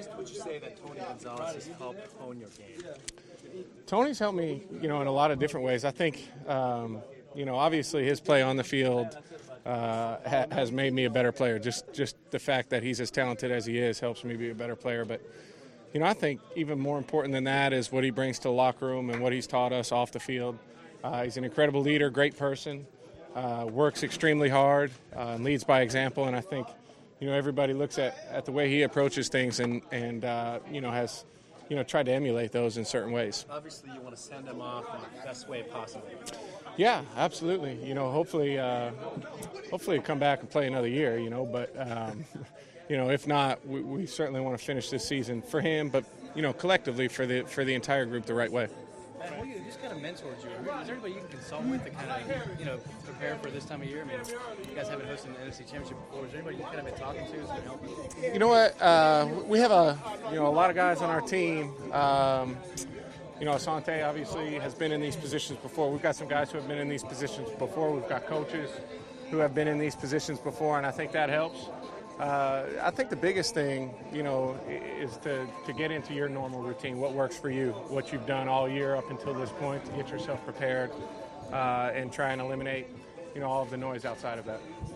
ways would you say that Tony Gonzalez has helped hone your game? Tony's helped me, in a lot of different ways. I think, obviously his play on the field has made me a better player. Just the fact that he's as talented as he is helps me be a better player. But, I think even more important than that is what he brings to the locker room and what he's taught us off the field. He's an incredible leader, great person, works extremely hard, and leads by example. And I think, everybody looks at the way he approaches things and has tried to emulate those in certain ways. Obviously, you want to send him off in the best way possible. Yeah, absolutely. Hopefully come back and play another year, but, if not, we certainly want to finish this season for him, but, collectively for the entire group the right way. Who's kind of mentored you? Is there anybody you can consult with to kind of, prepare for this time of year? I mean, you guys haven't hosted an NFC Championship before. Is there anybody you kind of been talking to who's going to help you? You know what? We have a lot of guys on our team. Asante obviously has been in these positions before. We've got some guys who have been in these positions before. We've got coaches who have been in these positions before, and I think that helps. I think the biggest thing, is to get into your normal routine, what works for you, what you've done all year up until this point to get yourself prepared and try and eliminate, all of the noise outside of that.